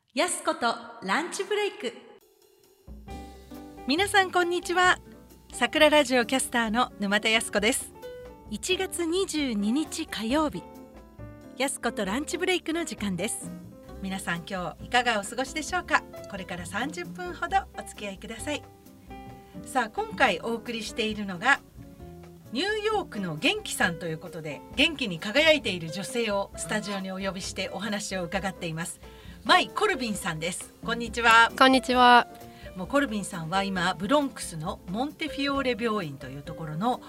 やすことランチブレイク。皆さんこんにちは。桜ラジオキャスターの沼田やすこです。1月22日火曜日、やすことランチブレイクの時間です。皆さん今日いかがお過ごしでしょうか。これから30分ほどお付き合いください。さあ、今回お送りしているのがニューヨークの元気さんということで、元気に輝いている女性をスタジオにお呼びしてお話を伺っています。マイ・コルビンさんです。こんにちは。 こんにちは。 もうコルビンさんは今ブロンクスのモンテフィオーレ病院というところの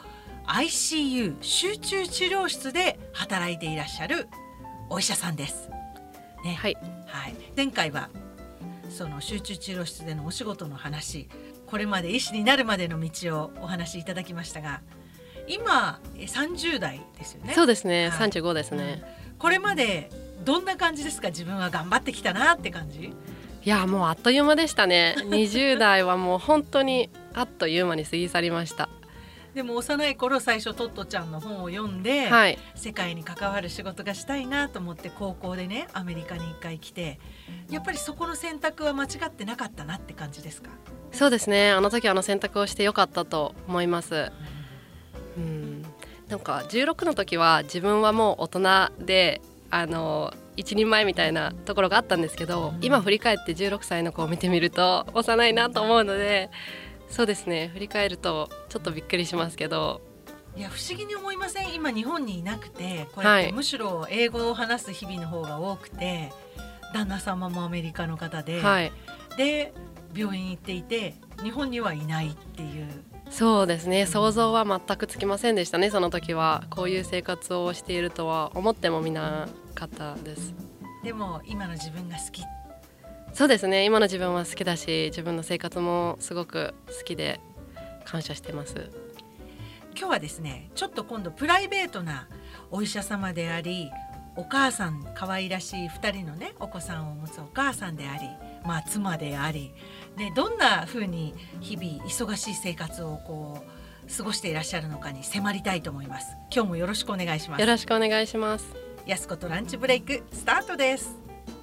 ICU 集中治療室で働いていらっしゃるお医者さんです、ね。 はい、 前回はその集中治療室でのお仕事の話、これまで医師になるまでの道をお話しいただきましたが、今30代ですよね。 そうですね、35ですね、 これまでどんな感じですか。自分は頑張ってきたなって感じ。 いや、もうあっという間でしたね。20代はもう本当にあっという間に過ぎ去りました。 でも幼い頃最初トットちゃんの本を読んで、世界に関わる仕事がしたいなと思って高校でねアメリカに1回来て、やっぱりそこの選択は間違ってなかったなって感じですか。 そうですね、あの時選択をしてよかったと思います。なんか16の時は自分はもう大人で一人前みたいなところがあったんですけど、今振り返って16歳の子を見てみると幼いなと思うので、そうですね、振り返るとちょっとびっくりしますけど。 いや、不思議に思いません。今日本にいなくてこうやってむしろ英語を話す日々の方が多くて、旦那様もアメリカの方で、で病院行っていて日本にはいないっていう。 そうですね、想像は全くつきませんでしたね。その時はこういう生活をしているとは思ってもみなかったです。 でも今の自分が好き。 そうですね、今の自分は好きだし、自分の生活もすごく好きで感謝してます。 今日はですね、ちょっと今度プライベートなお医者様であり、お母さん、可愛らしい2人のねお子さんを持つお母さんであり、妻であり、どんな風に日々忙しい生活を過ごしていらっしゃるのかに迫りたいと思います。今日もよろしくお願いします。 よろしくお願いします。 やすことランチブレイクスタートです。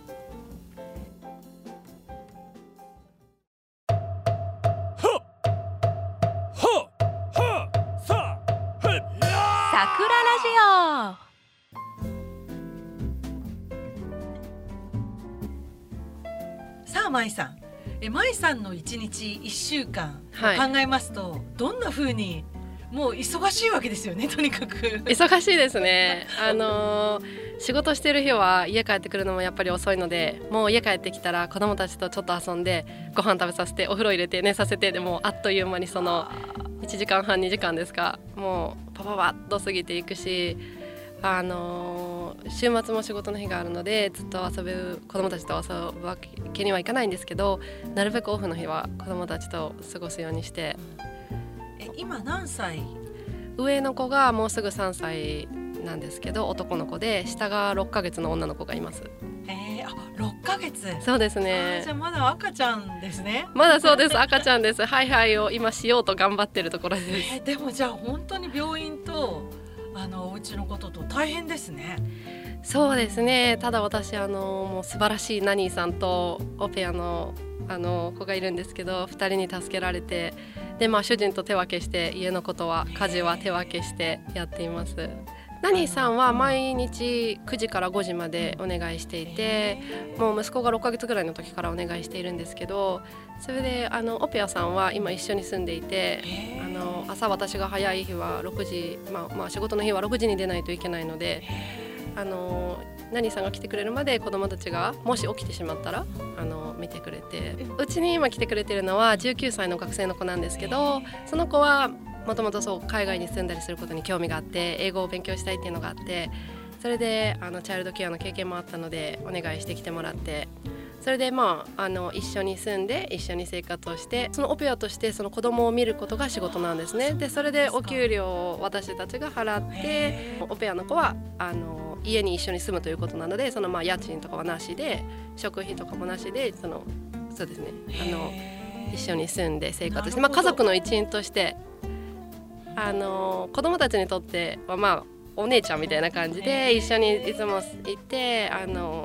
桜ラジオ。さあ、舞さん、舞さんの1日1週間を考えますと、どんな風に、もう忙しいわけですよね。とにかく忙しいですね。仕事してる日は家帰ってくるのもやっぱり遅いので、もう家帰ってきたら子供たちとちょっと遊んでご飯食べさせてお風呂入れて寝させて、でもあっという間にその1時間半2時間ですか、もうパパパッと過ぎていくし、週末も仕事の日があるのでずっと子供たちと遊ぶわけにはいかないんですけど、なるべくオフの日は子供たちと過ごすようにして。 今何歳？ 上の子がもうすぐ3歳なんですけど、男の子で、下が6ヶ月の女の子がいます。 6ヶ月。 そうですね。 じゃあまだ赤ちゃんですね。 まだそうです、赤ちゃんです。ハイハイを今しようと頑張ってるところです。 でもじゃあ本当に病院とお家のことと大変ですね。 そうですね。ただ私もう素晴らしいナニーさんとオペアの子がいるんですけど、2人に助けられて、で主人と手分けして家のことは家事は手分けしてやっています。ナニーさんは毎日9時から5時までお願いしていて、もう息子が6ヶ月ぐらいの時からお願いしているんですけど、それでオペアさんは今一緒に住んでいて、朝私が早い日は6時、仕事の日は6時に出ないといけないので、ナニーさんが来てくれるまで子どもたちがもし起きてしまったら見てくれて、うちに今来てくれてるのは19歳の学生の子なんですけど、その子はもともと海外に住んだりすることに興味があって、英語を勉強したいっていうのがあって、それでチャイルドケアの経験もあったのでお願いしてきてもらって、それで一緒に住んで一緒に生活をして、そのオペアとしてその子供を見ることが仕事なんですね。でそれでお給料を私たちが払って、オペアの子は家に一緒に住むということなので、その家賃とかはなしで、食費とかもなしで、そうですね、一緒に住んで生活して、家族の一員として子供たちにとってはお姉ちゃんみたいな感じで一緒にいつもいて、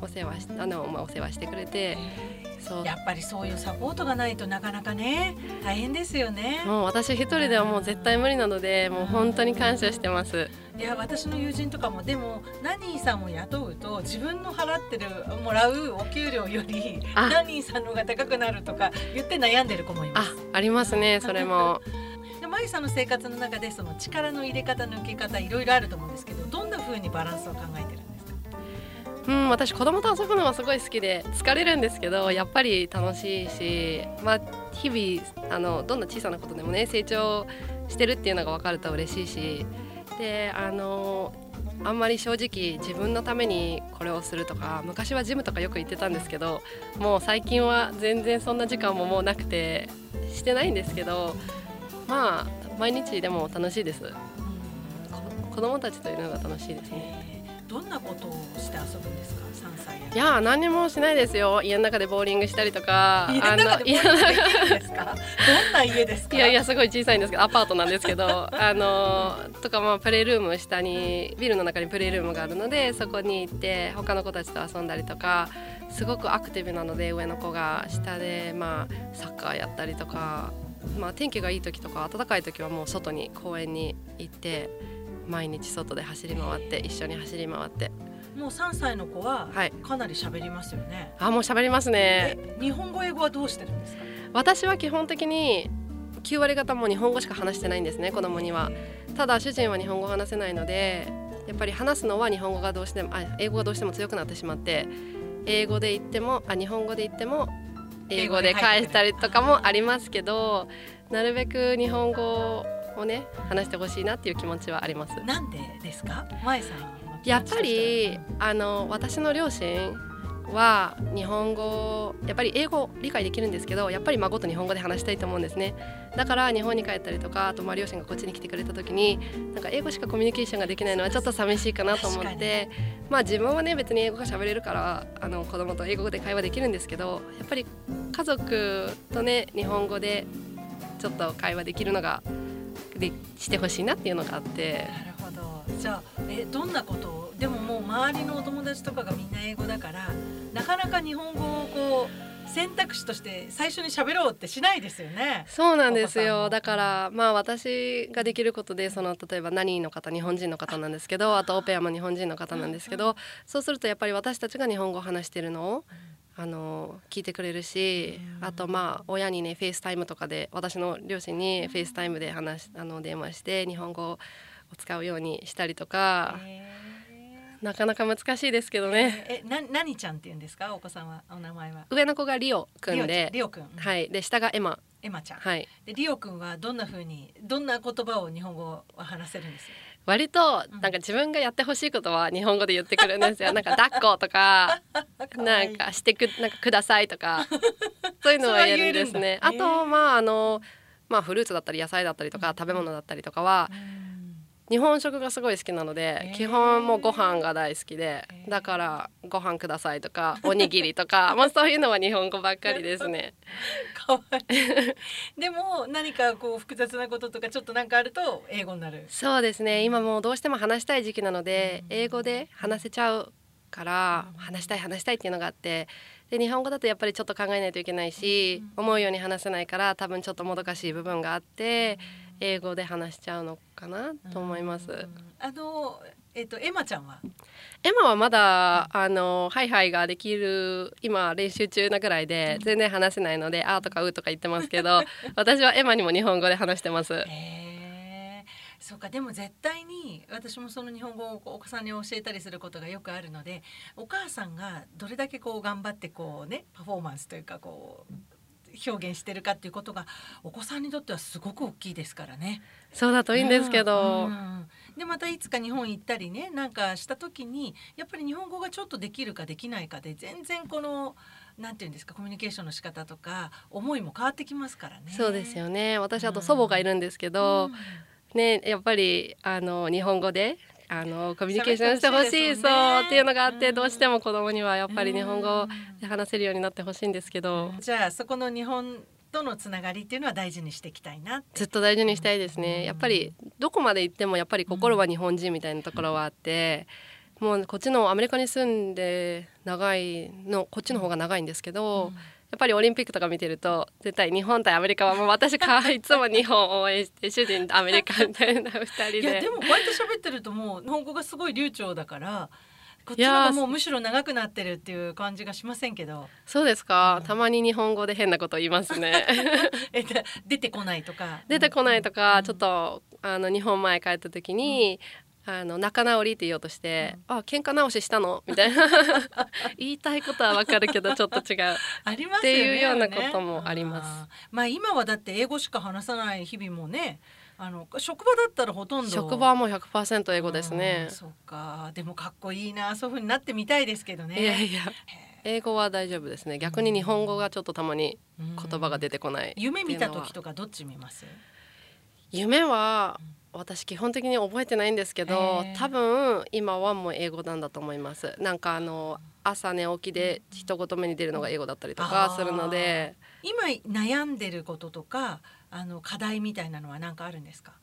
お世話してくれて、そうやっぱりそういうサポートがないとなかなかね大変ですよね。 もう私一人ではもう絶対無理なので、もう本当に感謝してます。 いや私の友人とかもでもナニーさんを雇うと自分の払ってるもらうお給料よりナニーさんの方が高くなるとか言って悩んでる子もいます。 ありますね、それもでマユさんの生活の中でその力の入れ方抜け方いろいろあると思うんですけど、どんな風にバランスを考えてるんですか？ 私子供と遊ぶのはすごい好きで疲れるんですけど、やっぱり楽しいし、日々どんな小さなことでもね成長してるっていうのが分かると嬉しいし、であんまり正直自分のためにこれをするとか、昔はジムとかよく行ってたんですけど、もう最近は全然そんな時間ももうなくてしてないんですけど、毎日でも楽しいです。子供たちといるのが楽しいですね。 どんなことをして遊ぶんですか？3歳や。 いや何もしないですよ。家の中でボーリングしたりとか。 家の中でボーリングですか？どんな家ですか？ いやすごい小さいんですけど、アパートなんですけどとかプレイルーム、下にビルの中にプレイルームがあるので、そこに行って他の子たちと遊んだりとか、すごくアクティブなので、上の子が下でサッカーやったりとか、天気がいい時とか暖かい時はもう外に公園に行って毎日外で走り回って、一緒に走り回って。 もう3歳の子はかなり喋りますよね。 もう喋りますね。 日本語英語はどうしてるんですか？ 私は基本的に9割方もう日本語しか話してないんですね、子供には。ただ主人は日本語話せないので、やっぱり話すのは日本語がどうしても英語がどうしても強くなってしまって、日本語で言っても英語で返したりとかもありますけど、なるべく日本語をね話してほしいなっていう気持ちはあります。 なんでですか？まえさん。 やっぱり私の両親は日本語、やっぱり英語理解できるんですけど、やっぱり孫と日本語で話したいと思うんですね。だから日本に帰ったりとか、あと両親がこっちに来てくれた時になんか英語しかコミュニケーションができないのはちょっと寂しいかなと思って、自分はね別に英語が喋れるから子供と英語で会話できるんですけど、やっぱり家族とね日本語でちょっと会話できるのがしてほしいなっていうのがあって。 なるほど。じゃあどんなことを、でももう周りのお友達とかがみんな英語だから、なかなか日本語をこう選択肢として最初に喋ろうってしないですよね。 そうなんですよ。だから私ができることで、例えばナニーの方、日本人の方なんですけど、あとオペアも日本人の方なんですけど、そうするとやっぱり私たちが日本語を話しているのを聞いてくれるし、あと親にねフェイスタイムとかで、私の両親にフェイスタイムで電話して日本語を使うようにしたりとか、なかなか難しいですけどね。 何ちゃんって言うんですか？お子さんは。お名前は。 上の子がリオくんで、 リオくん、 はい、で下がエマちゃん、 はい、 でリオくんはどんな言葉を日本語は話せるんですか？ 割となんか自分がやってほしいことは日本語で言ってくるんですよ。なんか抱っことかなんかなんかくださいとかそういうのは言えるんですね。あとフルーツだったり野菜だったりとか食べ物だったりとかは日本食がすごい好きなので、基本もうご飯が大好きで、だからご飯くださいとかおにぎりとかそういうのは日本語ばっかりですね。 かわいい。でも何かこう複雑なこととかちょっとなんかあると英語になる。 そうですね。今もうどうしても話したい時期なので、英語で話せちゃうから話したいっていうのがあって、で日本語だとやっぱりちょっと考えないといけないし、思うように話せないから多分ちょっともどかしい部分があって、英語で話しちゃうのかなと思います。 エマちゃんは？ エマはまだハイハイができる、今練習中なぐらいで全然話せないので、あーとかうーとか言ってますけど私はエマにも日本語で話してます。 そうか。でも絶対に私もその日本語をお子さんに教えたりすることがよくあるので、お母さんがどれだけこう頑張ってこうねパフォーマンスというかこう表現してるかっていうことがお子さんにとってはすごく大きいですからね。 そうだといいんですけど、 でまたいつか日本行ったりねなんかした時にやっぱり日本語がちょっとできるかできないかで全然このなんていうんですか、コミュニケーションの仕方とか思いも変わってきますからね。 そうですよね。私あと祖母がいるんですけど、ね、やっぱり日本語でコミュニケーションしてほしい、そうっていうのがあって、どうしても子供にはやっぱり日本語で話せるようになってほしいんですけど、 じゃあそこの日本とのつながりっていうのは大事にしていきたいなって。 ずっと大事にしたいですね。やっぱりどこまで行ってもやっぱり心は日本人みたいなところはあって、 もうこっちのアメリカに住んで長いのこっちの方が長いんですけど、やっぱりオリンピックとか見てると絶対日本対アメリカはもう私いつも日本を応援して主人とアメリカみたいな2人で。 いやでもこうやって喋ってるともう日本語がすごい流暢だからこっちの方がもうむしろ長くなってるっていう感じがしませんけど。 そうですか、たまに日本語で変なこと言いますね出てこないとか出てこないとか、ちょっと日本前帰った時に、仲直りって言おうとして、喧嘩直ししたのみたいな言いたいことはわかるけどちょっと違うありますよね、 っていうようなこともあります。 まあ今はだって英語しか話さない日々もね、職場だったらほとんど職場はもう 100% 英語ですね。 そっか、でもかっこいいな、そういう風になってみたいですけどね。 いやいや英語は大丈夫ですね。逆に日本語がちょっとたまに言葉が出てこない。 夢見た時とかどっち見ます？ 夢は私基本的に覚えてないんですけど、多分今はもう英語なんだと思います。なんか朝寝起きで一言目に出るのが英語だったりとかするので。 今悩んでることとか課題みたいなのは何かあるんですか？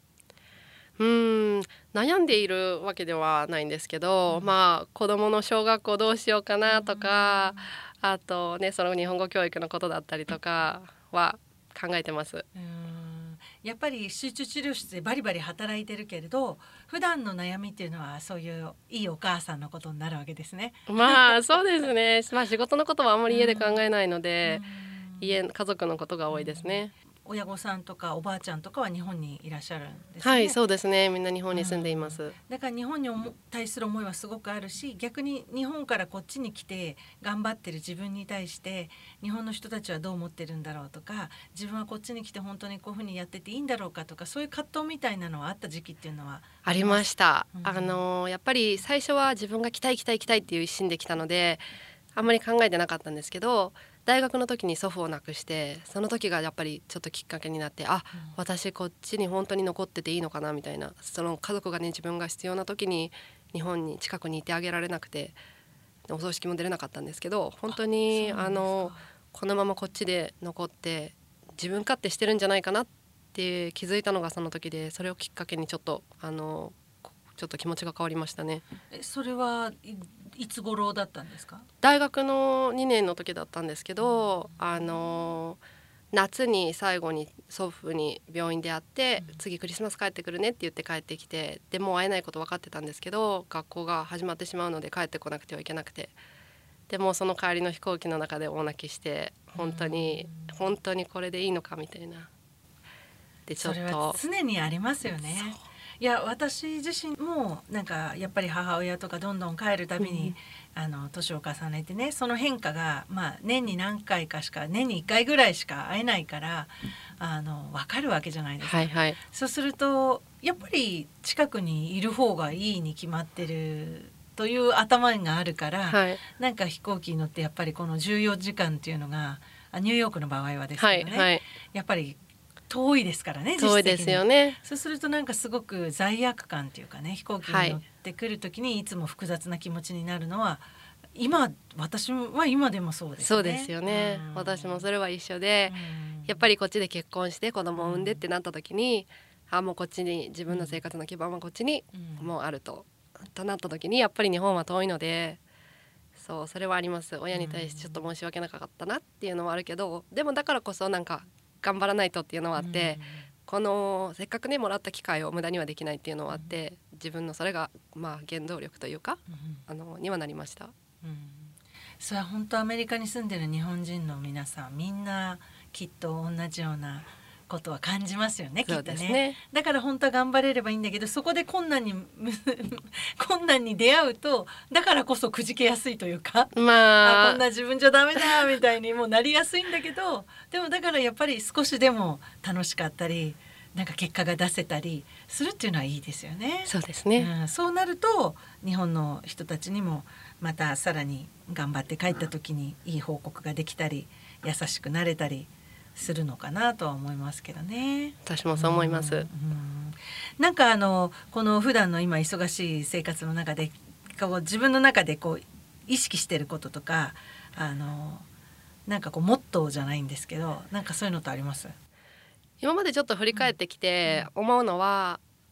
悩んでいるわけではないんですけど、まあ子どもの小学校どうしようかなとか、あとねその日本語教育のことだったりとかは考えてます。 やっぱり集中治療室でバリバリ働いてるけれど普段の悩みっていうのはそういういいお母さんのことになるわけですね。 まあそうですね、まあ、仕事のことはあんまり家で考えないので、家族のことが多いですね。 親御さんとかおばあちゃんとかは日本にいらっしゃるんですね。 はいそうですね、みんな日本に住んでいます。 だから日本に対する思いはすごくあるし、逆に日本からこっちに来て頑張ってる自分に対して日本の人たちはどう思ってるんだろうとか、自分はこっちに来て本当にこういうふうにやってていいんだろうかとか、そういう葛藤みたいなのはあった時期っていうのはありました。やっぱり最初は自分が来たいっていう一心で来たのであんまり考えてなかったんですけど、大学の時に祖父を亡くして、その時がやっぱりちょっときっかけになって、私こっちに本当に残ってていいのかなみたいな、その家族がね自分が必要な時に日本に近くにいてあげられなくてお葬式も出れなかったんですけど、本当にこのままこっちで残って自分勝手してるんじゃないかなって気づいたのがその時で、それをきっかけにちょっと気持ちが変わりましたね。 それはいつ頃だったんですか？ 大学の2年の時だったんですけど、夏に最後に祖父に病院で会って、次クリスマス帰ってくるねって言って帰ってきて、でもう会えないこと分かってたんですけど、学校が始まってしまうので帰ってこなくてはいけなくて、でもその帰りの飛行機の中で大泣きして、本当にこれでいいのかみたいな。でちょっとそれは常にありますよね。いや私自身もなんかやっぱり母親とかどんどん帰るたびに、年を重ねてね、その変化が年に何回かしか、年に1回ぐらいしか会えないから分かるわけじゃないですか。そうするとやっぱり近くにいる方がいいに決まってるという頭があるから、なんか飛行機に乗ってやっぱりこの14時間っていうのがニューヨークの場合はですけどね、やっぱり遠いですからね、 遠いですよね。 そうするとなんかすごく罪悪感っていうかね、飛行機に乗ってくる時にいつも複雑な気持ちになるのは私は今でもそうですね。 そうですよね、私もそれは一緒で、やっぱりこっちで結婚して子供を産んでってなった時に、もうこっちに自分の生活の基盤はこっちにもうあるとなった時に、やっぱり日本は遠いので、それはあります。親に対してちょっと申し訳なかったなっていうのはあるけど、でもだからこそなんか頑張らないとっていうのはあって、このせっかくねもらった機会を無駄にはできないっていうのはあって、自分のそれが原動力というか、にはなりました。 それは本当アメリカに住んでる日本人の皆さんみんなきっと同じようなことは感じますよね、きっとね。だから本当は頑張れればいいんだけど、そこで困難に出会うと、だからこそくじけやすいというか、こんな自分じゃダメだみたいにもうなりやすいんだけど、でもだからやっぱり少しでも楽しかったり、なんか結果が出せたりするっていうのはいいですよね。 そうですね、 そうなると日本の人たちにもまたさらに頑張って帰った時にいい報告ができたり、優しくなれたりするのかなとは思いますけどね。 私もそう思います。 なんかこの普段の今忙しい生活の中で自分の中で意識してることとか、なんかモットーじゃないんですけど、なんかそういうのってあります？ 今までちょっと振り返ってきて思うのは、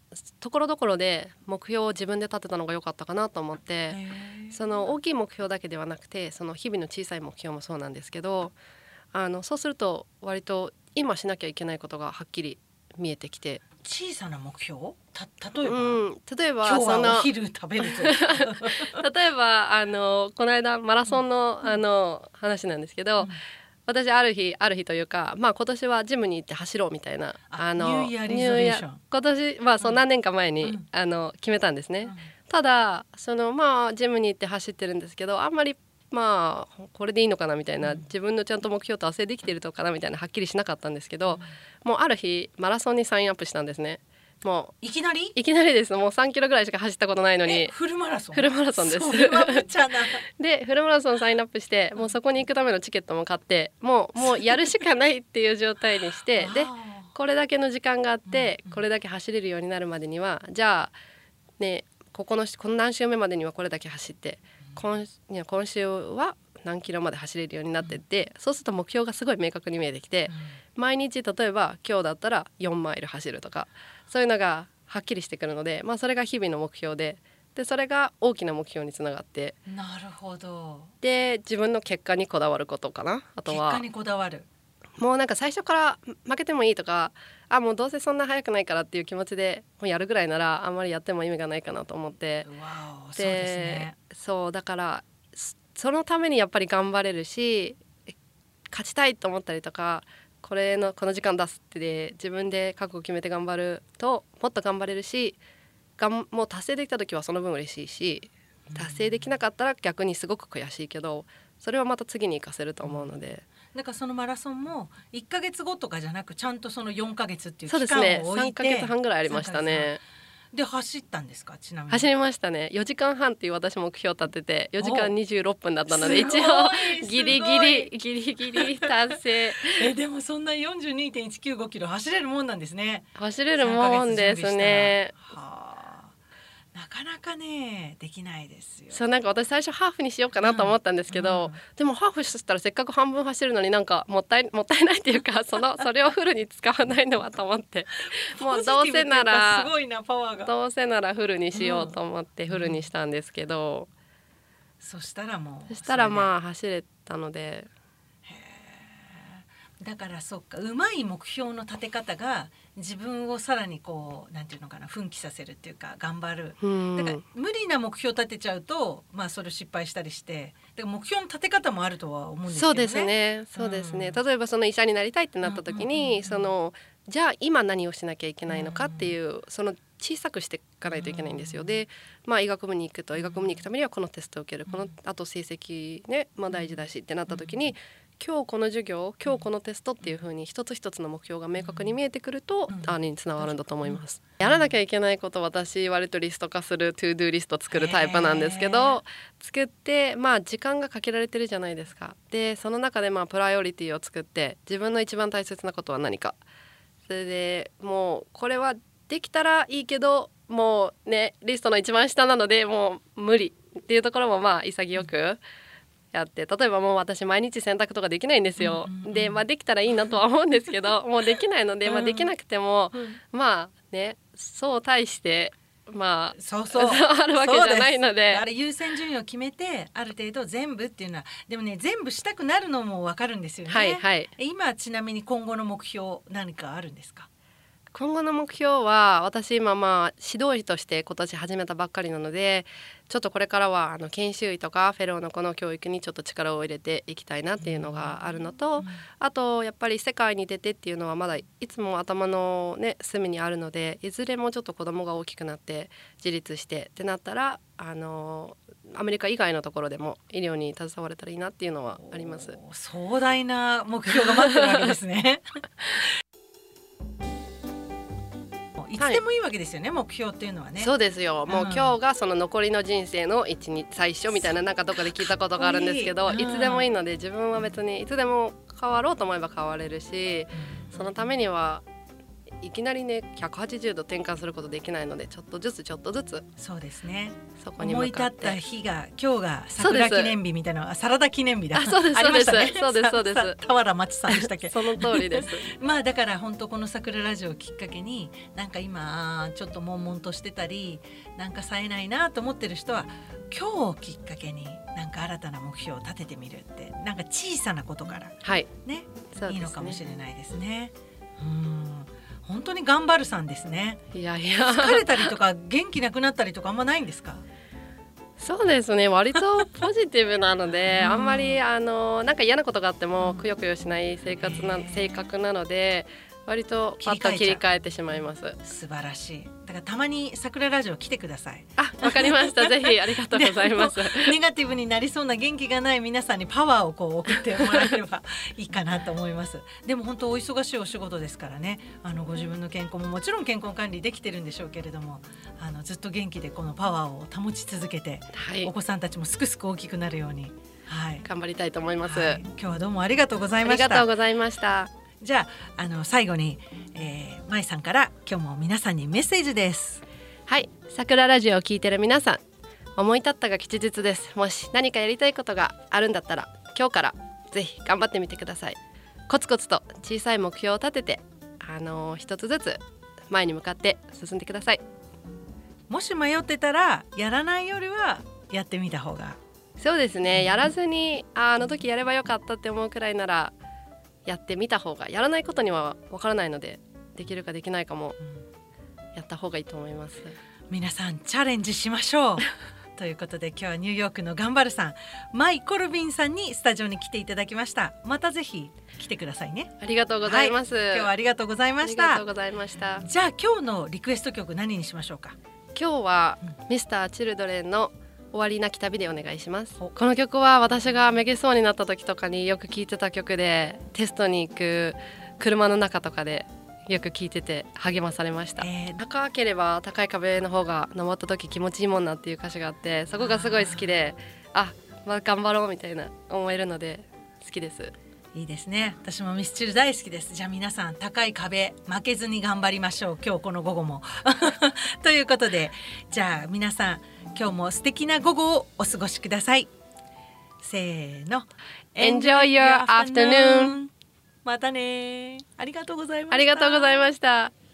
ところどころで目標を自分で立てたのが良かったかなと思って、その大きい目標だけではなくてその日々の小さい目標もそうなんですけど、そうすると割と今しなきゃいけないことがはっきり見えてきて、 小さな目標、例えば、 例えば今日はお昼食べると例えばこの間マラソンの、話なんですけど、私ある日というか、今年はジムに行って走ろうみたいなニューイヤーリゾリューション、 今年そう何年か前に、決めたんですね。ただジムに行って走ってるんですけど、あんまりこれでいいのかなみたいな、自分のちゃんと目標達成できているのかなみたいなはっきりしなかったんですけど、もうある日マラソンにサインアップしたんですね。もういきなりです。もう3キロぐらいしか走ったことないのに。 フルマラソンですそれは無茶なでフルマラソンサインアップして、もうそこに行くためのチケットも買って、もうやるしかないっていう状態にしてでこれだけの時間があって、これだけ走れるようになるまでには、じゃあね、この何週目までにはこれだけ走って、今週は何キロまで走れるようになってって、そうすると目標がすごい明確に見えてきて、毎日例えば今日だったら4マイル走るとか、そういうのがはっきりしてくるので、それが日々の目標でそれが大きな目標につながって、 なるほど。 で自分の結果にこだわることかな。あとは結果にこだわる、 もうなんか最初から負けてもいいとか、もうどうせそんな早くないからっていう気持ちでもうやるぐらいなら、あんまりやっても意味がないかなと思って、 そうですね。 そうだからそのためにやっぱり頑張れるし、勝ちたいと思ったりとか、この時間出すって自分で覚悟を決めて頑張るともっと頑張れるし、もう達成できた時はその分嬉しいし、達成できなかったら逆にすごく悔しいけど、それはまた次に活かせると思うので、 だからそのマラソンも1ヶ月後とかじゃなく、ちゃんとその4ヶ月っていうそう期間ですね、 を置いて、 3ヶ月半ぐらいありましたね。 で走ったんですか？ちなみに走りましたね。4時間半っていう私目標立てて4時間26分だったので、一応ギリギリ達成でもそんな 42.195 キロ走れるもんなんですね。 走れるもんですね。 なかなかねできないですよ。 そう、なんか私最初ハーフにしようかなと思ったんですけど、でもハーフしたらせっかく半分走るのになんかもったいないっていうか、それをフルに使わないのはと思ってもうどうせならすごいな、パワーが。 どうせならフルにしようと思ってフルにしたんですけど、 そしたら走れたので。 だからそっか、うまい目標の立て方が自分をさらにこうなんていうのかな、奮起させるっていうか頑張る。だから無理な目標立てちゃうとそれ失敗したりして、だから目標の立て方もあるとは思うんですけどね。 そうですね。例えばその医者になりたいってなった時に、じゃあ今何をしなきゃいけないのかっていう、その小さくしていかないといけないんですよ。で、医学部に行くためにはこのテストを受ける、あと成績ね、大事だしってなった時に、今日この授業、今日このテストっていう風に一つ一つの目標が明確に見えてくると、につながるんだと思います。やらなきゃいけないこと、私割とリスト化するトゥードゥーリスト作るタイプなんですけど、作って時間がかけられてるじゃないですか。でその中でプライオリティを作って、自分の一番大切なことは何か、それでもうこれはできたらいいけど、もうねリストの一番下なのでもう無理っていうところも潔くやって、例えばもう私毎日洗濯とかできないんですよ。でできたらいいなとは思うんですけどもうできないので、できなくてもそう大してそうあるわけじゃないので、 あれ優先順位を決めて、ある程度全部っていうのは、でもね全部したくなるのも分かるんですよね。今ちなみに今後の目標何かあるんですか？ 今後の目標は、私今指導医として今年始めたばっかりなので、ちょっとこれからは研修医とかフェローの子の教育にちょっと力を入れていきたいなっていうのがあるのと、あとやっぱり世界に出てっていうのはまだいつも頭の隅にあるので、いずれもちょっと子供が大きくなって自立してってなったら、アメリカ以外のところでも医療に携われたらいいなっていうのはあります。 壮大な目標が待ってるわけですねいつでもいいわけですよね、目標っていうのはね。 そうですよ。もう今日がその残りの人生の最初みたいな、なんかどっかで聞いたことがあるんですけど、いつでもいいので、自分は別にいつでも変わろうと思えば変われるし、そのためにはいきなりね180度転換することできないので、ちょっとずつそうですね。 そこに思い立向かってった日が今日が桜記念日みたいな、サラダ記念日だ。 そうですありましたね。 そうです田原町さんでしたっけ。 その通りですまあだから本当この桜ラジオをきっかけになんか今ちょっと悶々としてたりなんか冴えないなと思ってる人は今日をきっかけになんか新たな目標を立ててみるってなんか小さなことからはいね、 そうですねいいのかもしれないですね。本当に頑張るさんですね。 いやいや疲れたりとか元気なくなったりとかあんまないんですか。 そうですね、割とポジティブなのであんまりなんか嫌なことがあってもくよくよしない性格なので、割とパッと切り替えてしまいます。 素晴らしい。だからたまに桜ラジオ来てください。 あ、わかりましたぜひありがとうございますネガティブになりそうな元気がない皆さんにパワーをこう送ってもらえればいいかなと思います。でも本当お忙しいお仕事ですからね、ご自分の健康ももちろん健康管理できてるんでしょうけれども、ずっと元気でこのパワーを保ち続けて、 はい、 お子さんたちもすくすく大きくなるように、はい、 頑張りたいと思います、 はい、今日はどうもありがとうございました。 ありがとうございました。 じゃあ、最後に、まいさんから今日も皆さんにメッセージです。 はい、桜ラジオを聞いてる皆さん、思い立ったが吉日です。もし何かやりたいことがあるんだったら今日からぜひ頑張ってみてください。コツコツと小さい目標を立てて一つずつ前に向かって進んでください。 もし迷ってたらやらないよりはやってみた方が。 そうですね、やらずにあの時やればよかったって思うくらいならやってみた方が、やらないことにはわからないのでできるかできないかもやった方がいいと思います。 皆さんチャレンジしましょうということで今日はニューヨークの頑張るさんマイ・コルビンさんにスタジオに来ていただきました。またぜひ来てくださいね。 ありがとうございます、 はい、今日はありがとうございました。 ありがとうございました。 じゃあ今日のリクエスト曲何にしましょうか。 今日は、ミスターチルドレンの終わりなき旅でお願いします。この曲は私がめげそうになった時とかによく聴いてた曲で、テストに行く車の中とかでよく聴いてて励まされました。高ければ高い壁の方が登った時気持ちいいもんなっていう歌詞があって、そこがすごい好きで、頑張ろうみたいな思えるので好きです。 いいですね。私もミスチル大好きです。じゃあ皆さん高い壁負けずに頑張りましょう、今日この午後もということで、じゃあ皆さん今日も素敵な午後をお過ごしください。せーの Enjoy your afternoon。 またね。ありがとうございました。 ありがとうございました。